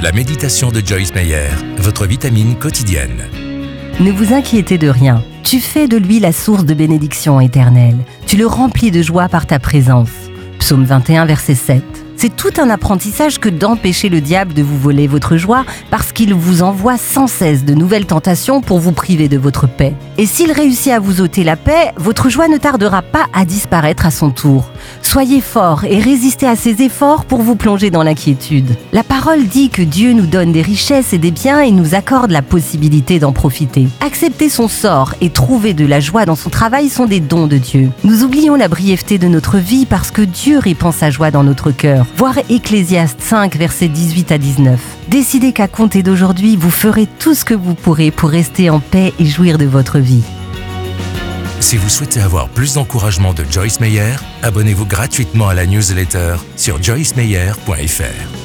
La méditation de Joyce Meyer, votre vitamine quotidienne. Ne vous inquiétez de rien. Tu fais de lui la source de bénédiction éternelle. Tu le remplis de joie par ta présence. Psaume 21, verset 7. C'est tout un apprentissage que d'empêcher le diable de vous voler votre joie parce qu'il vous envoie sans cesse de nouvelles tentations pour vous priver de votre paix. Et s'il réussit à vous ôter la paix, votre joie ne tardera pas à disparaître à son tour. Soyez forts et résistez à ses efforts pour vous plonger dans l'inquiétude. La parole dit que Dieu nous donne des richesses et des biens et nous accorde la possibilité d'en profiter. Accepter son sort et trouver de la joie dans son travail sont des dons de Dieu. Nous oublions la brièveté de notre vie parce que Dieu répand sa joie dans notre cœur. Voir Ecclésiaste 5, versets 18 à 19. Décidez qu'à compter d'aujourd'hui, vous ferez tout ce que vous pourrez pour rester en paix et jouir de votre vie. Si vous souhaitez avoir plus d'encouragement de Joyce Meyer, abonnez-vous gratuitement à la newsletter sur joycemeyer.fr.